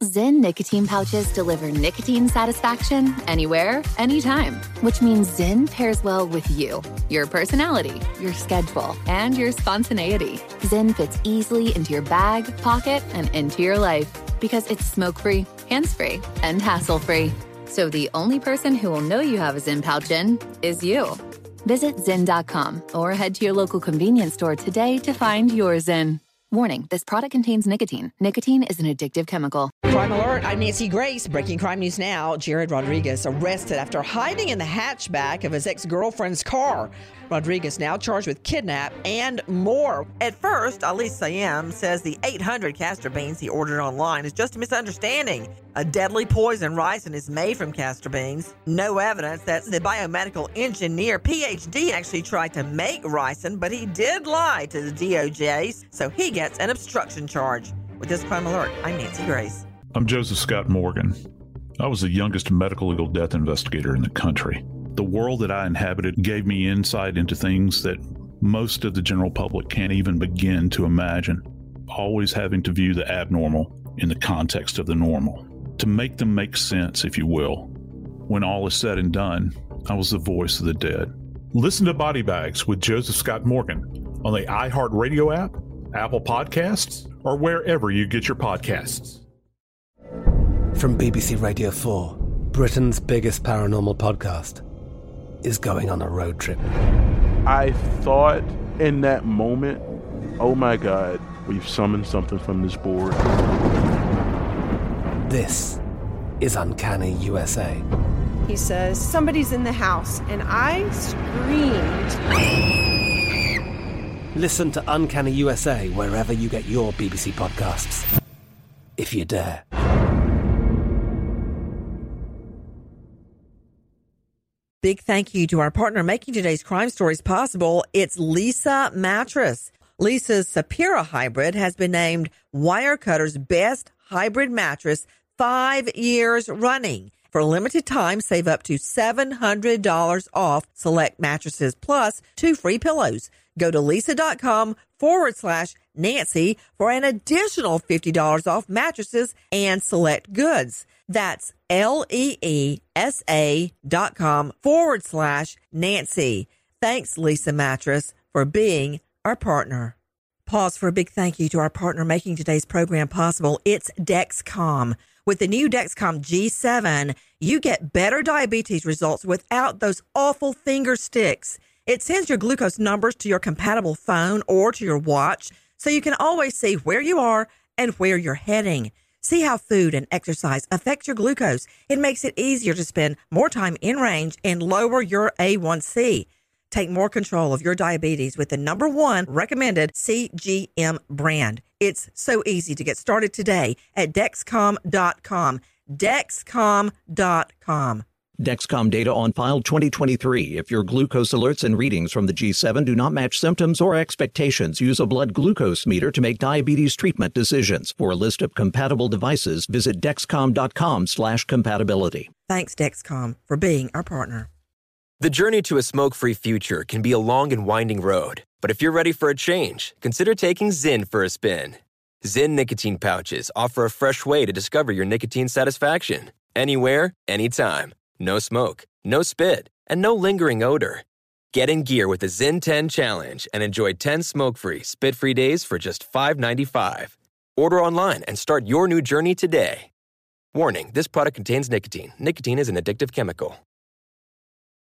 Zyn nicotine pouches deliver nicotine satisfaction anywhere, anytime, which means Zyn pairs well with you, your personality, your schedule, and your spontaneity. Zyn fits easily into your bag, pocket, and into your life because it's smoke-free, hands-free, and hassle-free. So the only person who will know you have a Zyn pouch in is you. Visit Zyn.com or head to your local convenience store today to find your Zyn. Warning, this product contains nicotine. Nicotine is an addictive chemical. Crime Alert, I'm Nancy Grace. Breaking crime news now. Jared Rodriguez arrested after hiding in the hatchback of his ex-girlfriend's car. Rodriguez now charged with kidnap and more. At first, Ali Sayem says the 800 castor beans he ordered online is just a misunderstanding. A deadly poison ricin is made from castor beans. No evidence that the biomedical engineer PhD actually tried to make ricin, but he did lie to the DOJ, so he gets an obstruction charge. With this Crime Alert, I'm Nancy Grace. I'm Joseph Scott Morgan. I was the youngest medical legal death investigator in the country. The world that I inhabited gave me insight into things that most of the general public can't even begin to imagine, always having to view the abnormal in the context of the normal, to make them make sense, if you will. When all is said and done, I was the voice of the dead. Listen to Body Bags with Joseph Scott Morgan on the iHeartRadio app, Apple Podcasts, or wherever you get your podcasts. From BBC Radio 4, Britain's biggest paranormal podcast is going on a road trip. I thought in that moment, oh my God, we've summoned something from this board. This is Uncanny USA. He says, somebody's in the house, and I screamed. Listen to Uncanny USA wherever you get your BBC podcasts, if you dare. Big thank you to our partner making today's crime stories possible. It's Leesa Mattress. Leesa's Sapira Hybrid has been named Wirecutter's best hybrid mattress 5 years running. For a limited time, save up to $700 off select mattresses plus 2 free pillows. Go to Leesa.com/Nancy for an additional $50 off mattresses and select goods. That's LEESA.com/Nancy. Thanks, Leesa Mattress, for being our partner. Pause for a big thank you to our partner making today's program possible. It's Dexcom. With the new Dexcom G7, you get better diabetes results without those awful finger sticks. It sends your glucose numbers to your compatible phone or to your watch, so you can always see where you are and where you're heading. See how food and exercise affect your glucose. It makes it easier to spend more time in range and lower your A1C. Take more control of your diabetes with the #1 recommended CGM brand. It's so easy to get started today at Dexcom.com. Dexcom.com. Dexcom data on file 2023. If your glucose alerts and readings from the G7 do not match symptoms or expectations, use a blood glucose meter to make diabetes treatment decisions. For a list of compatible devices, visit Dexcom.com/compatibility. Thanks, Dexcom, for being our partner. The journey to a smoke-free future can be a long and winding road. But if you're ready for a change, consider taking Zyn for a spin. Zyn nicotine pouches offer a fresh way to discover your nicotine satisfaction. Anywhere, anytime. No smoke, no spit, and no lingering odor. Get in gear with the Zyn 10 Challenge and enjoy 10 smoke-free, spit-free days for just $5.95. Order online and start your new journey today. Warning, this product contains nicotine. Nicotine is an addictive chemical.